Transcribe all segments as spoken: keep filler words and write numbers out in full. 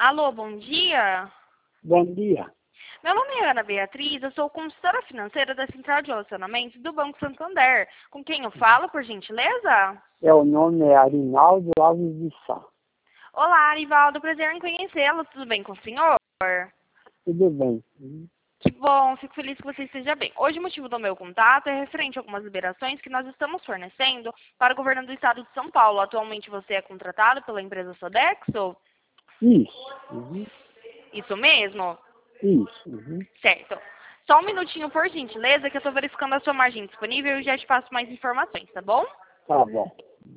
Alô, bom dia. Bom dia. Meu nome é Ana Beatriz, eu sou consultora financeira da Central de Relacionamentos do Banco Santander. Com quem eu falo, por gentileza? É, o nome é Arinaldo Alves de Sá. Olá, Arivaldo, prazer em conhecê-lo. Tudo bem com o senhor? Tudo bem? Uhum. Que bom, fico feliz que você esteja bem. Hoje o motivo do meu contato é referente a algumas liberações que nós estamos fornecendo para o governo do estado de São Paulo. Atualmente você é contratado pela empresa Sodexo? Isso. Uhum. Isso mesmo? Isso. Uhum. Certo. Só um minutinho, por gentileza, que eu estou verificando a sua margem disponível e já te passo mais informações, tá bom? Tá bom.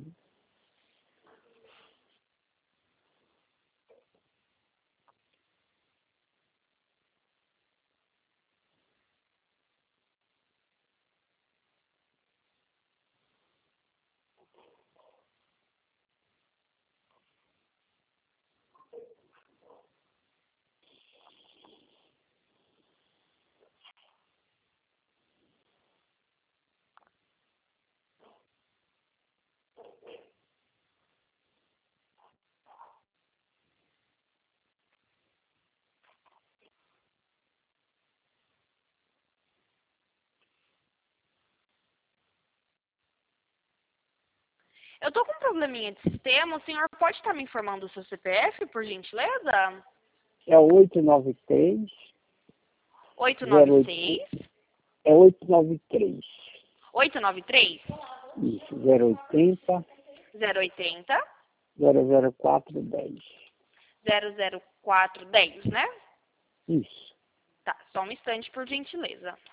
Eu estou com um probleminha de sistema. O senhor pode estar me informando o seu C P F, por gentileza? É oito nove três, oito nove zero oito. seis, É oito nove três. oito nove três, Isso. zero oitenta, zero oitenta, zero zero quatro dez. zero zero quatro dez, né? Isso. Tá, só um instante, por gentileza.